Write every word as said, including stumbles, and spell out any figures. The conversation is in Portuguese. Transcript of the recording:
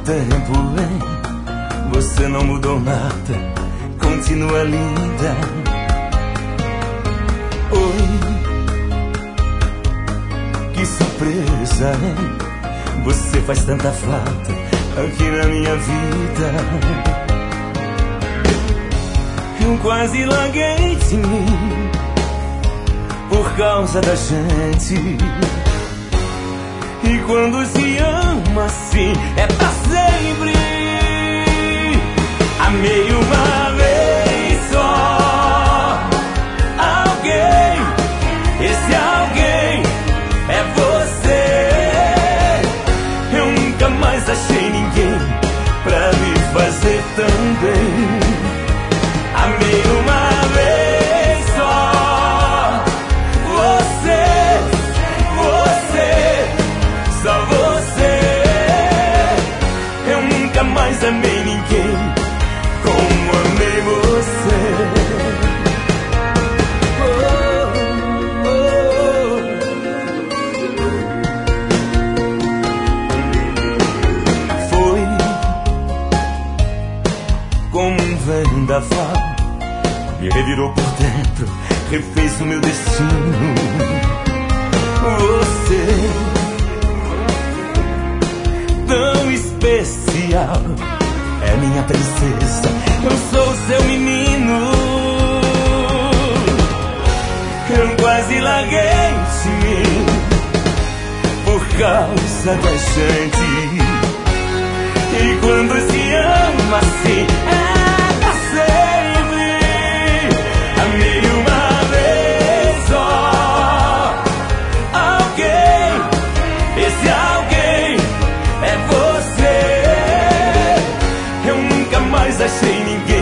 tempo, hein? Você não mudou nada, continua linda. Oi, que surpresa, hein? Você faz tanta falta aqui na minha vida. Eu quase larguei de mim por causa da gente. E quando se ama assim é pra sempre. Amei uma vez só alguém, esse alguém é você. Eu nunca mais achei ninguém pra me fazer tão bem. Amei uma vez só você, você, só você. Eu nunca mais amei ninguém como amei você. Oh, oh, oh. Foi como um vendaval, me revirou por dentro, refez o meu destino. Você, tão especial, é minha princesa, eu sou seu menino. Eu quase larguei de mim por causa da gente. E quando se ama assim é pra sempre. Amei uma vez só alguém, esse alguém é você. Eu nunca mais achei ninguém